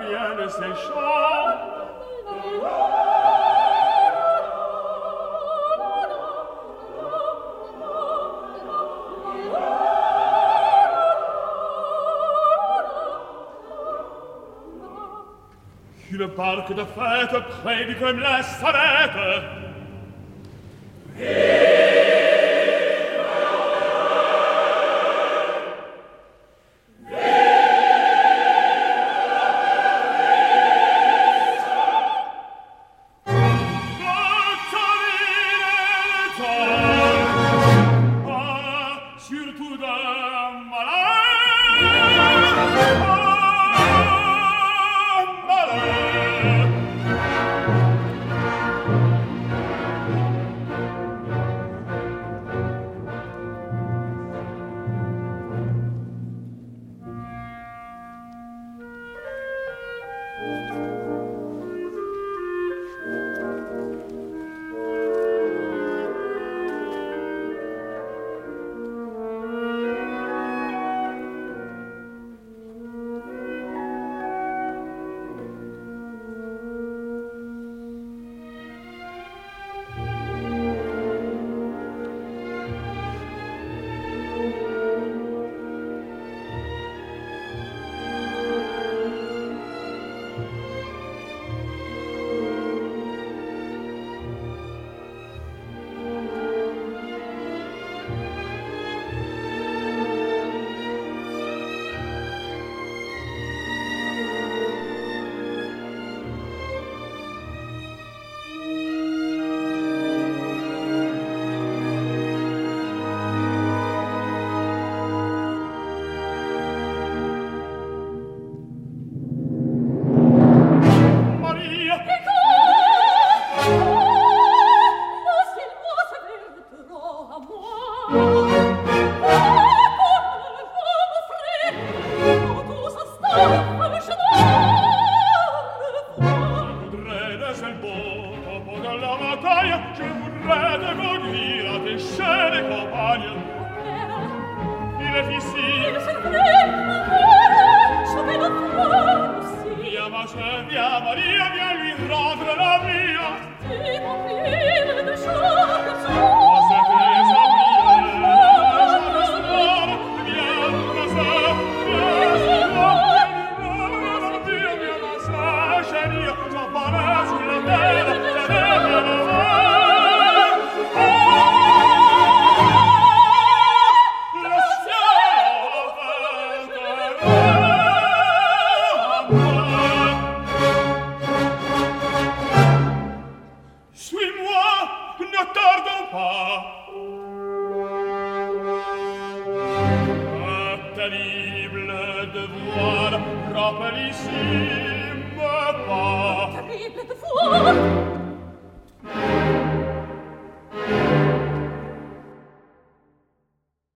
bien de ces chants. Une barque de fête près comme la savette. Surtout d'un Je voudrais te conduire à tes chères campagnes. Il est ici. Il c'est vrai, mon cœur, je vais le voir aussi. Viens, Maria, viens lui rendre la vie. Tu m'en prives de chaque jour. Terrible devoir, rappelle ici me pas. Terrible devoir.